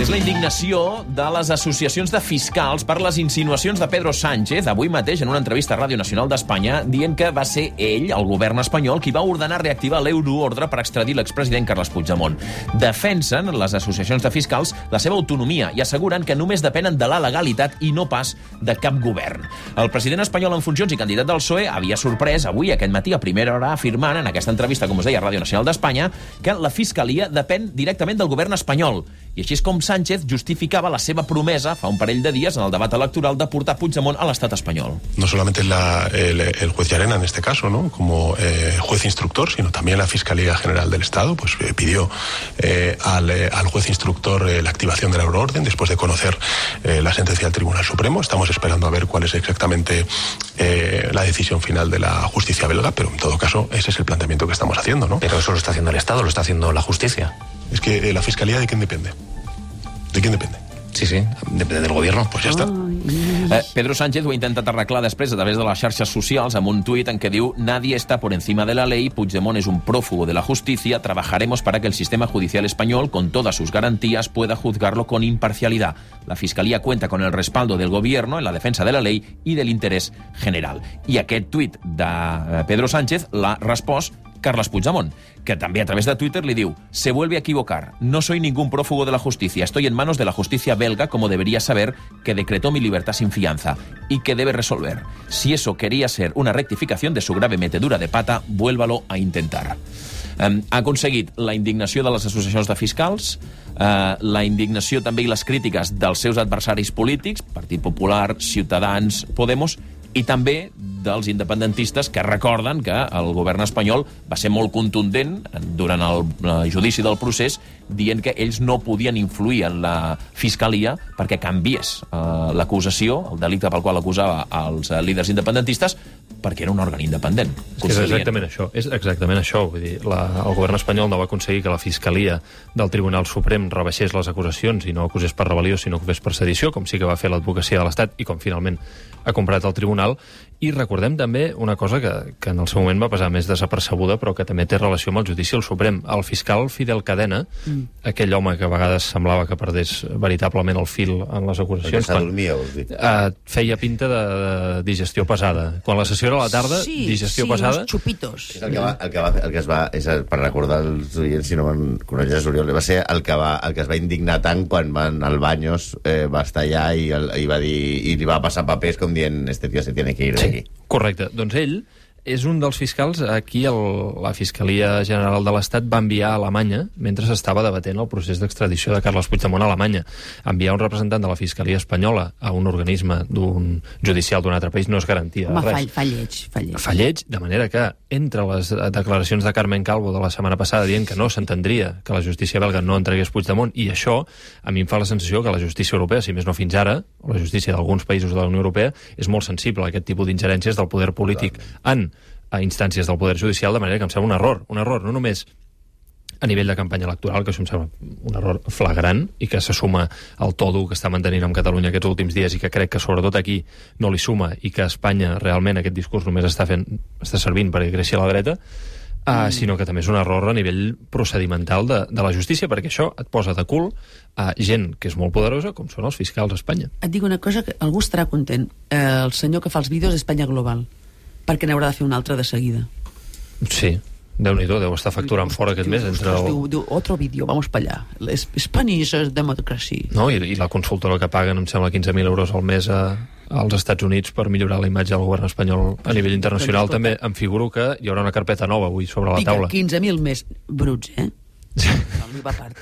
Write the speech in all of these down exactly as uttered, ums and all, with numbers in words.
És la indignació de les associacions de fiscals per les insinuacions de Pedro Sánchez, avui mateix en una entrevista a Ràdio Nacional d'Espanya, dient que va ser ell, el govern espanyol, qui va ordenar reactivar l'euroordre per extradir l'expresident Carles Puigdemont. Defensen les associacions de fiscals la seva autonomia i asseguren que només depenen de la legalitat i no pas de cap govern. El president espanyol en funcions i candidat del P S O E havia sorprès avui aquest matí a primera hora afirmant en aquesta entrevista, com us deia, a Ràdio Nacional d'Espanya, que la Fiscalia depèn directament del govern espanyol. I així és com Sánchez justificaba la seva promesa fa un parell de días en el debat electoral de portar Puigdemont a l'estat espanyol. No solamente la, el, el juez Llarena en este caso, ¿no?, como eh, juez instructor, sino también la Fiscalía General del Estado pues eh, pidió eh, al, eh, al juez instructor eh, la activación de la euroorden después de conocer eh, la sentencia del Tribunal Supremo. Estamos esperando a ver cuál es exactamente eh, la decisión final de la justicia belga, pero en todo caso ese es el planteamiento que estamos haciendo, ¿no? Pero eso lo está haciendo el Estado, lo está haciendo la justicia. Es que eh, la Fiscalía, ¿de quién depende? ¿De quién depende? Sí, sí, depende del gobierno. Pues ya está. Eh, Pedro Sánchez ho ha intentat arreglar després a través de les xarxes socials amb un tuit en què diu: nadie está por encima de la ley, Puigdemont es un prófugo de la justicia, trabajaremos para que el sistema judicial español, con todas sus garantías, pueda juzgarlo con imparcialidad. La Fiscalía cuenta con el respaldo del gobierno en la defensa de la ley y del interés general. I aquest tuit de Pedro Sánchez l'ha respost Carles Puigdemont, que també a través de Twitter li diu: se vuelve a equivocar, no soy ningún prófugo de la justicia, estoy en manos de la justicia belga, como debería saber, que decretó mi libertad sin fianza y que debe resolver. Si eso quería ser una rectificación de su grave metedura de pata, vuélvalo a intentar. Um, ha aconseguit la indignació de les associacions de fiscals, uh, la indignació també i les crítiques dels seus adversaris polítics, Partit Popular, Ciutadans, Podemos, i també dels independentistes que recorden que el govern espanyol va ser molt contundent durant el, el judici del procés, dient que ells no podien influir en la Fiscalia perquè canviés uh, l'acusació, el delicte pel qual acusava els uh, líders independentistes, perquè era un òrgan independent. És, és exactament això. És exactament això. Vull dir, la, el govern espanyol no va aconseguir que la Fiscalia del Tribunal Suprem rebaixés les acusacions i no acusés per rebel·lió, sinó que acusés per sedició, com sí que va fer l'advocacia de l'Estat i com finalment ha comprat el tribunal. I recordem també una cosa que, que en el seu moment va passar més desapercebuda, però que també té relació amb el judici al Suprem. El fiscal Fidel Cadena, mm. aquell home que a vegades semblava que perdés veritablement el fil en les acusacions, quan, dormia, vols dir. Uh, feia pinta de, de digestió pesada. Quan la sessió era a la tarda, sí, digestió sí, pesada... Sí, xupitos. És el que, va, el, que va, el que es va... És el, per recordar els oients, si no me'n coneixes, Oriol, va ser el que, va, el que es va indignar tant quan van al Baños, eh, va estar allà i, el, i va dir i li va passar papers com dient este tío se tiene que ir d'aquí. Sí, correcte. Doncs ell és un dels fiscals a qui el, la Fiscalia General de l'Estat va enviar a Alemanya mentre s'estava debatent el procés d'extradició de Carles Puigdemont a Alemanya. Enviar un representant de la Fiscalia espanyola a un organisme d'un judicial d'un altre país no és garantia de Home, res. Fall, fa lleig, fa lleig. Fa lleig, de manera que entre les declaracions de Carmen Calvo de la setmana passada dient que no s'entendria que la justícia belga no entregués Puigdemont, i això a mi em fa la sensació que la justícia europea, si més no fins ara, o la justícia d'alguns països de la Unió Europea, és molt sensible a aquest tipus d'ingerències del poder polític en a instàncies del Poder Judicial, de manera que em sembla un error. Un error no només a nivell de campanya electoral, que això em sembla un error flagrant i que se suma al to dur que està mantenint amb Catalunya aquests últims dies i que crec que sobretot aquí no li suma i que a Espanya realment aquest discurs només està, fent, està servint perquè creixi a la dreta, uh, mm. sinó que també és un error a nivell procedimental de, de la justícia, perquè això et posa de cul a gent que és molt poderosa, com són els fiscals a Espanya. Et dic una cosa, que algú estarà content. Eh, el senyor que fa els vídeos d'Espanya Global, perquè n'haurà de fer un altre de seguida. Sí, Déu-n'hi-do, deu estar facturant fora aquest diu, mes. Entre el... diu, diu, otro vídeo, vamos pa allà. Spanish democracy. No, i, i la consultora que paguen, em sembla, quinze mil euros al mes a, als Estats Units per millorar la imatge del govern espanyol a nivell internacional. També em figuro que hi haurà una carpeta nova avui sobre la taula. quinze mil més bruts, eh? No, part.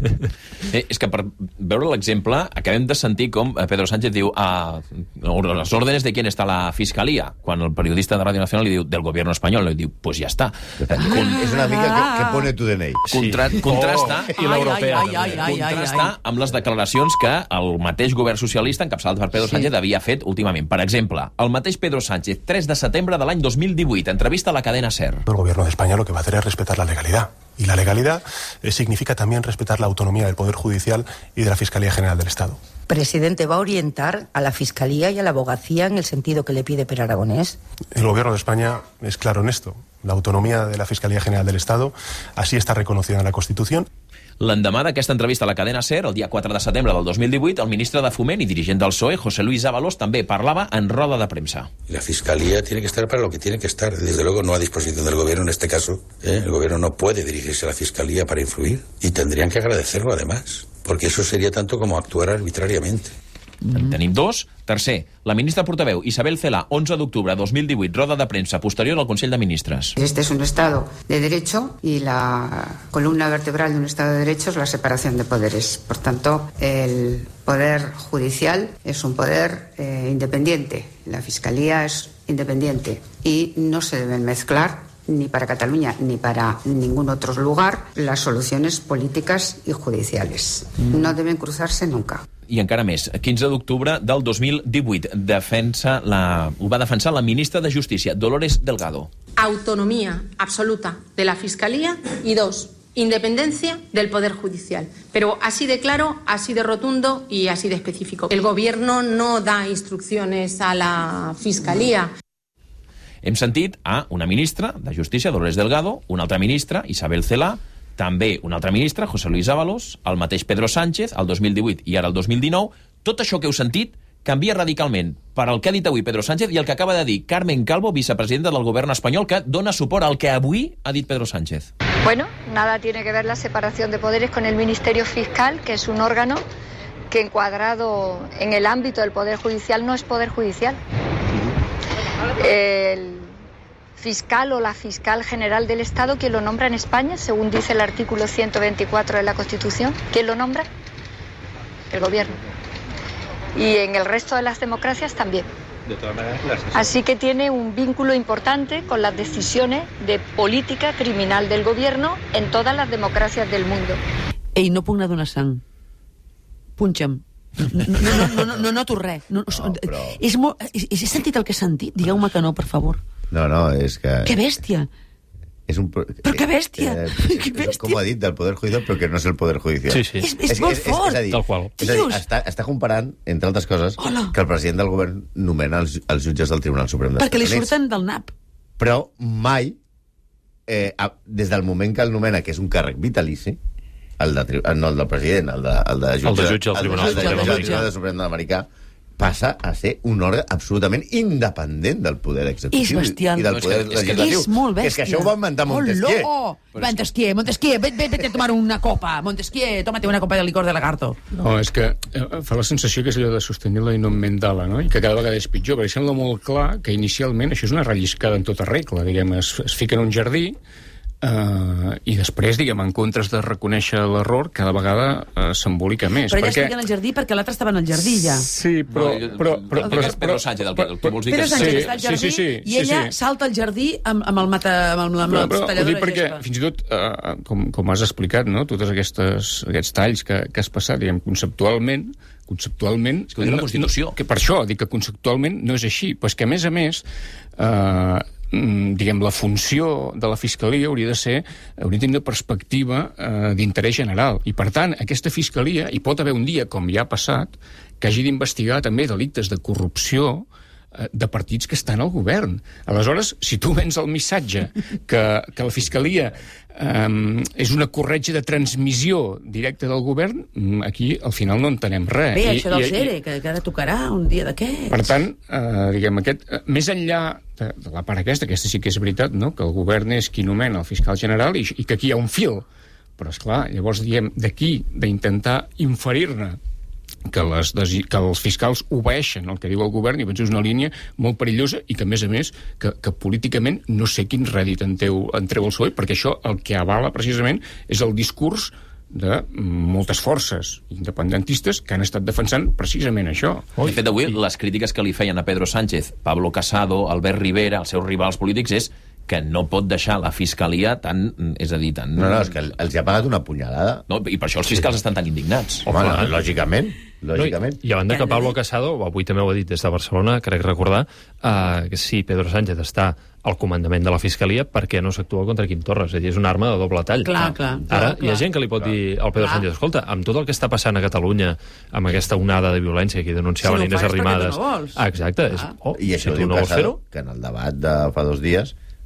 Eh, és que per veure l'exemple acabem de sentir com Pedro Sánchez diu a les órdenes de quién está la Fiscalía, quan el periodista de Radio Nacional li diu del gobierno espanyol, li diu pues ya está. Con, és una mica que, que pone tu D N I. Contra, contrasta, oh, i l'europea ai, ai, ai, contrasta ai, ai. amb les declaracions que el mateix govern socialista encapçalat per Pedro sí. Sánchez havia fet últimament. Per exemple, el mateix Pedro Sánchez, tres de setembre de l'any dos mil divuit, entrevista a la cadena SER. El gobierno de España lo que va a hacer es respetar la legalidad. Y la legalidad eh, significa también respetar la autonomía del Poder Judicial y de la Fiscalía General del Estado. Presidente, ¿va a orientar a la Fiscalía y a la abogacía en el sentido que le pide Per Aragonés? El gobierno de España es claro en esto. La autonomía de la Fiscalía General del Estado así está reconocida en la Constitución. L'endemà d'aquesta entrevista a la cadena SER, el dia quatre de setembre del dos mil divuit, el ministre de Foment i dirigent del P S O E, José Luis Ábalos, també parlava en roda de premsa. La Fiscalía tiene que estar para lo que tiene que estar, desde luego no a disposición del Gobierno en este caso. ¿eh? El Gobierno no puede dirigirse a la Fiscalía para influir y tendrían que agradecerlo además, porque eso sería tanto como actuar arbitrariamente. En tenim dos. Tercer, la ministra portaveu Isabel Celaá, onze d'octubre de dos mil divuit, roda de premsa posterior al Consell de Ministres. Este es un Estado de Derecho y la columna vertebral de un Estado de Derecho es la separación de poderes. Por tanto, el Poder Judicial es un poder eh, independiente. La Fiscalía es independiente y no se deben mezclar ni para Cataluña ni para ningún otro lugar las soluciones políticas y judiciales. No deben cruzarse nunca. I encara més, quinze d'octubre del dos mil divuit, defensa la, ho va defensar la ministra de Justícia, Dolores Delgado. Autonomía absoluta de la Fiscalía y dos, independencia del Poder Judicial. Pero así de claro, así de rotundo y así de específico. El Gobierno no da instrucciones a la Fiscalía. Hem sentit a una ministra de Justícia, Dolores Delgado, una altra ministra, Isabel Celaá, també un altre ministre, José Luis Ábalos, el mateix Pedro Sánchez, el dos mil divuit i ara el dos mil dinou. Tot això que heu sentit canvia radicalment per al que ha dit avui Pedro Sánchez i el que acaba de dir Carmen Calvo, vicepresidenta del govern espanyol, que dona suport al que avui ha dit Pedro Sánchez. Bueno, nada tiene que ver la separación de poderes con el Ministerio Fiscal, que es un órgano que encuadrado en el ámbito del Poder Judicial no es Poder Judicial. El fiscal o la fiscal general del Estado, ¿quién lo nombra en España? Según dice el artículo ciento veinticuatro de la Constitución, ¿quién lo nombra? El Gobierno. Y en el resto de las democracias también. De todas maneras, las... Así que tiene un vínculo importante con las decisiones de política criminal del Gobierno en todas las democracias del mundo. Ei, no puc anar a donar sang. Punxa'm. No, no, no, no, no noto res. No, no, però... és molt... He sentit el que he sentit? Digueu-me que no, per favor. No, no, és que... Que bèstia! És un... Però que bèstia! Eh, que bèstia! Com ha dit, del Poder Judicial, però que no és el Poder Judicial. Sí, sí. És, és, és molt és, fort! És, és a dir, tal qual. És a dir, està, està comparant, entre altres coses, Hola. que el president del govern nomena els, els jutges del Tribunal Suprem dels Perquè li Estats Units. surten del nap. Però mai, eh, des del moment que el nomena, que és un càrrec vitalici, el de, no el del president, el de, el de jutge, el de jutge del Tribunal Suprem Suprem americà, passa a ser un òrgan absolutament independent del poder executiu és bestial. i del poder no, és que, legislatiu. És molt bèstia. És que això ho va inventar Montesquieu. Oh, no! Montesquieu, Montesquieu, vete, vete a tomar una copa. Montesquieu, tómate una copa de licor de lagarto. No, és que eh, fa la sensació que és allò de sostenir-la i no inventar-la, no? I que cada vegada és pitjor, perquè sembla molt clar que inicialment això és una relliscada en tota regla, diguem, es, es fica en un jardí, Uh, i després, diguem, en comptes de reconèixer l'error, cada vegada uh, s'embolica més. Però ella perquè... estigui en el jardí perquè l'altre estava en el jardí, ja. Sí, però... No, però, però, però, però, Pedro Sánchez, el que, el que vols dir Pedro que... Sánchez sí, està al jardí sí, sí, sí, i ella sí, sí. salta al jardí amb, amb el mata, amb, amb, amb però, la però, talladora ho dic perquè, de gespa. fins i tot, uh, com, com has explicat, no? Tots aquestes, aquests talls que, que has passat, diguem, conceptualment, conceptualment... És que ho diu la Constitució. No, que per això dic que conceptualment no és així, però és que, a més a més, eh, diguem, la funció de la Fiscalia hauria de ser, hauria de tenir una perspectiva eh, d'interès general. I, per tant, aquesta Fiscalia, hi pot haver un dia, com ja ha passat, que hagi d'investigar també delictes de corrupció eh, de partits que estan al govern. Aleshores, si tu vens el missatge que, que la Fiscalia um, és una corretja de transmissió directa del govern, aquí al final no entenem res. Bé, I, això del i, Cere, que, que ara tocarà un dia d'aquests. Per tant, eh, diguem, aquest, eh, més enllà de, de la part aquesta, aquesta sí que és veritat, no? Que el govern és qui nomena el fiscal general i, i que aquí hi ha un fil. Però, esclar, llavors, diguem, d'aquí, d'intentar inferir-ne que, les, que els fiscals obeeixen el que diu el govern, i penso és una línia molt perillosa i que, a més a més, que, que políticament no sé quin rèdit en treu, en treu el P S O E, perquè això el que avala precisament és el discurs de moltes forces independentistes que han estat defensant precisament això. De fet, avui, les crítiques que li feien a Pedro Sánchez, Pablo Casado, Albert Rivera, els seus rivals polítics, és que no pot deixar la Fiscalia tan... És a dir, tan... No, no, és que els ha pagat una punyalada. No, i per això els fiscals estan tan indignats. Home, no, lògicament. Lògicament. No, i, I a banda que Pablo Casado, avui també ho ha dit des de Barcelona, crec recordar, uh, que si Pedro Sánchez està al comandament de la Fiscalia, per què no s'actua contra Quim Torra? És a dir, és una arma de doble tall. Clar, clar. Ara, clar, hi ha gent que li pot clar. dir al Pedro clar. Sánchez, escolta, amb tot el que està passant a Catalunya, amb aquesta onada de violència que denunciaven si no Inés Arrimadas... No ah, exacte. És, oh, I això si diu no Casado, que en el debat de fa dos dies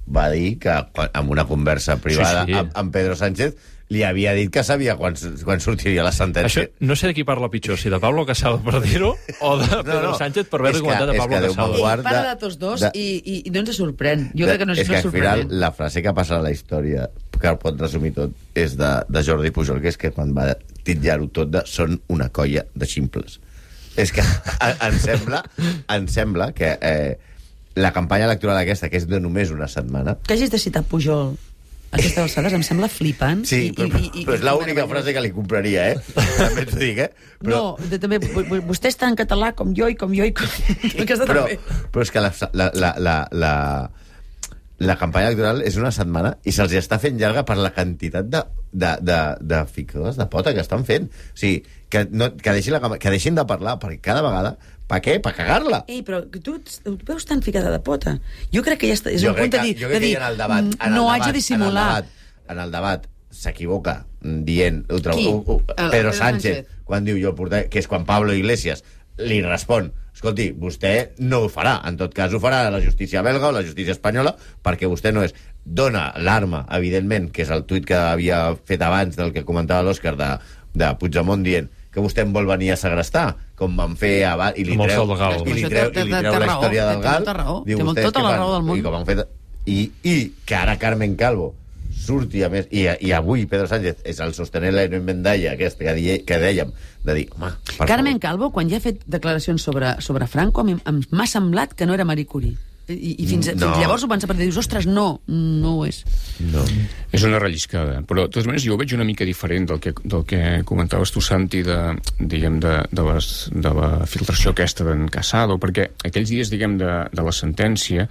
va dir que en una conversa privada Sí, sí. Amb, amb Pedro Sánchez li havia dit que sabia quan, quan sortiria la sentència. Això, no sé de qui parla pitjor, si de Pablo Casado per dir-ho o de Pedro no, no. Sánchez per haver-li comentat a Pablo Casado. Ell parla de tots dos de, i, i, i no ens sorprèn. Jo de, crec que no és, és que no al final la frase que passa a la història, que el pot resumir tot, és de, de Jordi Pujol, que és que quan va titllar-ho tot de són una colla de ximples. És que em sembla, em sembla que eh, la campanya electoral aquesta, que és de només una setmana... Que hagis de citar Pujol a aquestes alçades em sembla flipant. Sí, i, però, i, i, però és l'única frase que li compraria, eh? També t'ho dic, eh? Però... No, de, també, vostè està en català com jo i com jo i com... Aquesta però, també. però és que la, la, la, la, la, la campanya electoral és una setmana i se'ls està fent llarga per la quantitat de, de, de, de ficades de pota que estan fent. O sigui, que, no, que, deixin la, que deixin de parlar, perquè cada vegada... Per què? Per cagar-la. Ei, però tu et veus tan ficada de pota. Jo crec que ja està, és jo un punt de dir, jo crec de dir que en el debat, en el no debat, haig de dissimular. En el debat, en el debat s'equivoca dient... Ultra, Qui? Uh, uh, El, Pedro Pedro Sánchez, Sánchez, quan diu jo portaré, que és quan Pablo Iglesias li respon, escolti, vostè no ho farà, en tot cas ho farà la justícia belga o la justícia espanyola, perquè vostè no és... Dona l'arma, evidentment, que és el tuit que havia fet abans del que comentava l'Òscar de, de Puigdemont dient que vostè em vol venir a segrestar, com van fer abans, i li treu, i li treu, i li treu la història del Gal. Té tota la raó del món. I, com han fet, i, I que ara Carmen Calvo surti, a més, i, i avui Pedro Sánchez és el sostener la Mendalla aquest que, die, que dèiem, de dir, home, per Carmen favor. Calvo, quan ja ha fet declaracions sobre, sobre Franco, m'ha semblat que no era Marie Curie. I, i fins, no. fins llavors ho van saber, dius, ostres, no, no ho és. No. És una relliscada, però de totes maneres jo ho veig una mica diferent del que, del que comentaves tu, Santi, de, diguem, de, de, les, de la filtració aquesta d'en Casado, perquè aquells dies, diguem, de, de la sentència,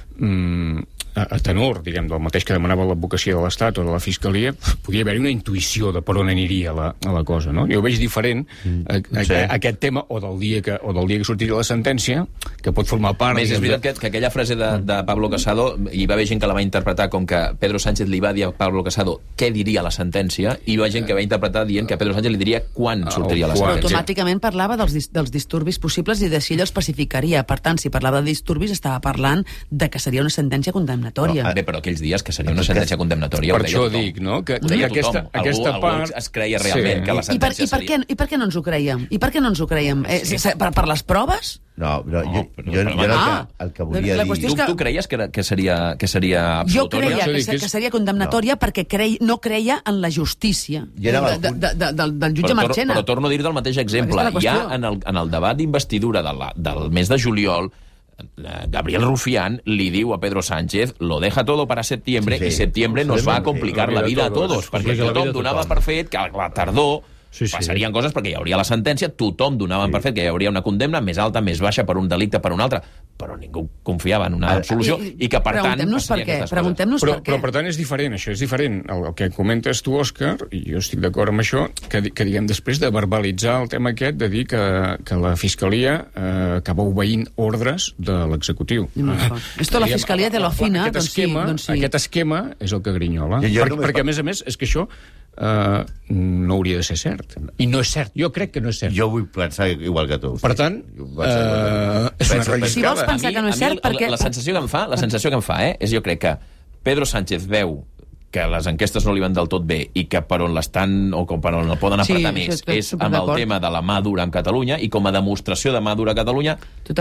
mmm, a, a tenor, diguem, del mateix que demanava l'advocacia de l'Estat o de la Fiscalia, podia haver-hi una intuïció de per on aniria la, la cosa, no? Jo ho veig diferent mm, a, a, sí. a, a aquest tema, o del dia que, o del dia que sortiria la sentència, que pot formar part... A més, és veritat de... que, que aquella frase de, de Pablo Casado, hi va haver gent que la va interpretar com que Pedro Sánchez li va dir a Pablo Casado què diria la sentència, i hi va gent que va interpretar dient que Pedro Sánchez li diria quan sortiria la sentència. Però automàticament parlava dels, dels disturbis possibles i de si ell els pacificaria. Per tant, si parlava de disturbis, estava parlant de que seria una sentència condemnatòria. No, bé, però aquells dies que seria una sentència condemnatòria. Per això dic, no? Que, que aquesta, aquesta algú, part... Algú es creia realment sí. que la I per, sentència i per, què, I per què no ens ho creiem? I per què no ens ho creiem? Eh, sí. per, per les proves? No, no, jo, no, jo, jo el, ah, que, el que volia la dir... Tu, que... tu creies que, que, seria, que seria absolutòria? Jo creia que, que seria condemnatòria no. perquè crei, no creia en la justícia de, de, de, de, del, del jutge però, Marchena. Però torno a dir del mateix exemple. Ja en el, en el debat d'investidura de la, del mes de juliol, Gabriel Rufián li diu a Pedro Sánchez lo deja todo para septiembre sí, sí. y septiembre nos va a complicar la vida a todos, perquè tothom donava per fet que a la tardor sí, sí. passarien coses perquè hi hauria la sentència, tothom donava sí. per fet que hi hauria una condemna més alta, més baixa per un delicte, per un altre, però ningú confiava en una absolució i, i, i que per tant... Preguntem-nos per què, preguntem-nos però, per què. Però per tant és diferent, això és diferent. El, el que comentes tu, Òscar, i jo estic d'acord amb això, que, que diguem després de verbalitzar el tema aquest, de dir que, que la Fiscalia eh, acaba obeint ordres de l'executiu. Ah, Esto la Fiscalia de l'Ofina, aquest, doncs esquema, sí, doncs sí. Aquest esquema és el que grinyola. Jo, jo per, perquè, a més a més, és que això Uh, no hauria de ser cert. I no és cert. Jo crec que no és cert. Jo vull pensar igual que tu. Per tant, uh, és una relliscada. Si vols pensar mi, que no és cert, mi, perquè... La, la sensació que em fa, la sensació que em fa, eh, és jo crec que Pedro Sánchez veu que les enquestes no li van del tot bé i que per on l'estan o com per on el poden apretar sí, més és amb el tema de la mà dura en Catalunya, i com a demostració de mà dura a Catalunya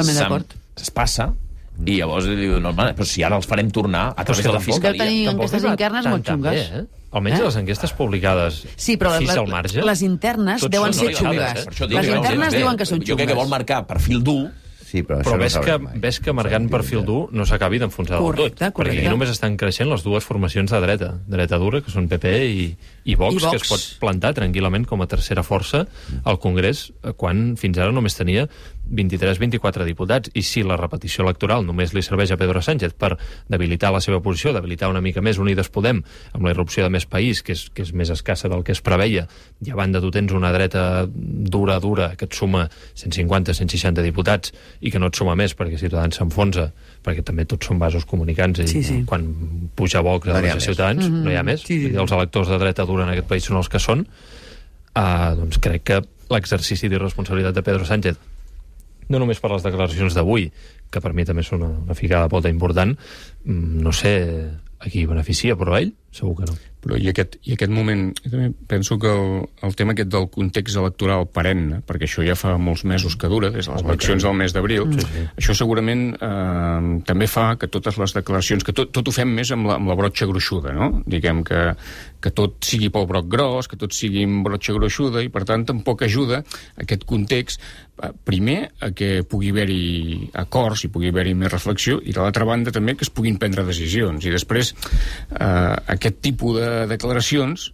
es passa i llavors diu, no, però si ara els farem tornar a través de la Fiscalia. Deu tenir enquestes internes molt xungues. Eh? Almenys eh? les enquestes publicades sí, però sis la, al marge... Les internes deuen ser xungues. Eh? Les internes diuen que són xungues. Jo crec que vol marcar perfil dur, sí, però, però no ves, que, ves que marcant perfil dur no s'acabi d'enfonsar del tot. Correcte. Perquè aquí només estan creixent les dues formacions de dreta, dreta dura, que són P P i, i, Vox, I Vox, que es pot plantar tranquil·lament com a tercera força al Congrés, quan fins ara només tenia vint-i-tres vint-i-quatre diputats. I si la repetició electoral només li serveix a Pedro Sánchez per debilitar la seva posició, debilitar una mica més Unides Podem, amb la irrupció de Més País, que és, que és més escassa del que es preveia, i a banda tu tens una dreta dura, dura, que et suma cent cinquanta cent seixanta diputats, i que no et suma més perquè Ciutadans s'enfonsa, perquè també tots són vasos comunicants, i sí, sí. quan puja Vox a no les Ciutadans, mm -hmm. no hi ha més. Sí, sí. Els electors de dreta dura en aquest país són els que són. Uh, doncs crec que l'exercici d'irresponsabilitat de Pedro Sánchez no només per les declaracions d'avui, que per mi també són una, una ficada de pota important, no sé a qui beneficia, però a ell segur que no. Però i aquest, i aquest moment, jo també penso que el, el tema aquest del context electoral perenne, perquè això ja fa molts mesos que dura, des de les eleccions del mes d'abril, sí, sí. Això segurament eh, també fa que totes les declaracions, que tot, tot ho fem més amb la, amb la brotxa gruixuda, no? Diguem que, que tot sigui pel broc gros, que tot sigui amb brotxa gruixuda, i per tant tampoc ajuda aquest context, eh, primer, a que pugui haver-hi acords, i pugui haver-hi més reflexió, i de l'altra banda també que es puguin prendre decisions, i després eh, aquest tipus de declaracions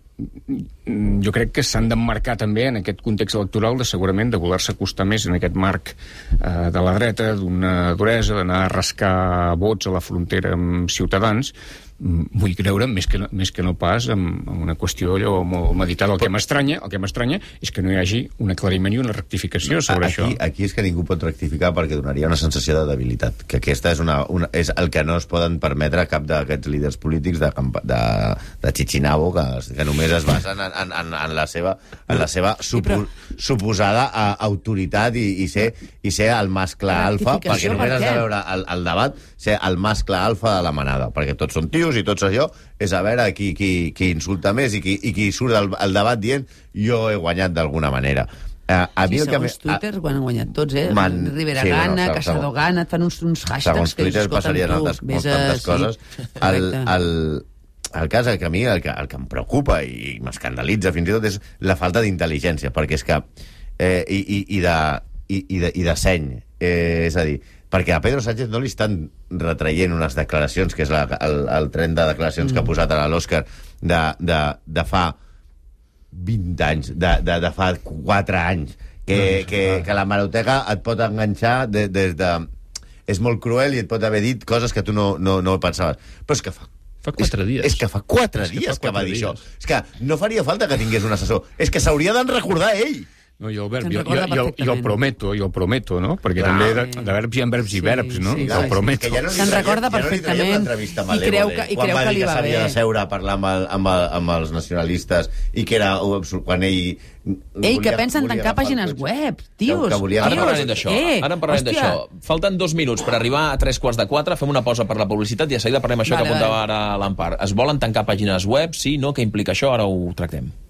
jo crec que s'han d'emmarcar també en aquest context electoral de segurament de voler-se acostar més en aquest marc eh, de la dreta, d'una duresa, d'anar a rascar vots a la frontera amb Ciutadans. Vull creure, més que no, més que no pas en, en una qüestió allò molt meditada. El que m'estranya el que m'estranya és que no hi hagi un aclariment i una rectificació sobre aquí, això. Aquí és que ningú pot rectificar perquè donaria una sensació de debilitat, que aquesta és, una, una, és el que no es poden permetre cap d'aquests líders polítics de, de, de Chichinabo, que, que només es basen en, en, en, en la seva, en la seva supo, suposada a, autoritat i, i, ser, i ser el mascle alfa, perquè només has de veure el, el debat, ser el mascle alfa de la manada, perquè tots són tios i tots allò, és a veure qui, qui, qui insulta més i qui, i qui surt al, al debat dient jo he guanyat d'alguna manera. Uh, a mi sí, el que segons Twitter uh, han guanyat tots, eh? Man, Rivera sí, Gana, bueno, Casado Gana, et fan uns, uns hashtags segons que Twitter passarien tu, altres, vés moltes a... coses. Sí, el, el, el cas que a mi el que, el que em preocupa i m'escandalitza fins i tot és la falta d'intel·ligència, perquè és que eh, i, i, i, de, i, i, de, i de seny, eh, és a dir, perquè a Pedro Sánchez no li estan retraient unes declaracions, que és la, el, el tren de declaracions mm. que ha posat a l'Òscar de, de, de fa vint anys, de, de, de fa quatre anys, que, que, que la maroteca et pot enganxar des de, de... És molt cruel i et pot haver dit coses que tu no, no, no pensaves. Però és que fa Fa quatre és, dies. És que fa quatre és que dies fa que va dir dies. això. És que no faria falta que tingués un assessor. És que s'hauria d'en recordar ell. No, i el verb, jo, jo, jo, jo el prometo, jo el prometo, no? Perquè Clar, també de, sí. de verbs hi ha verbs Sí, i verbs, no? sí, Jo el sí. prometo. Que ja no Se'n recorda ja no li traiem perfectament l'entrevista i malèvole, creu que- i quan creu va que dir li que va s'havia bé. de seure a parlar amb, el, amb, el, amb els nacionalistes i que era quan ell... Ei, que pensen tancar pàgines web, tios. Que volia Ara tios. parlarem d'això. Eh, Ara en parlarem hòstia. d'això. Falten dos minuts per arribar a tres quarts de quatre. Fem una pausa per la publicitat i a seguida parlem això Vale, que apuntava vale. ara l'Empar. Es volen tancar pàgines web? Sí, no? Què implica això? Ara ho tractem.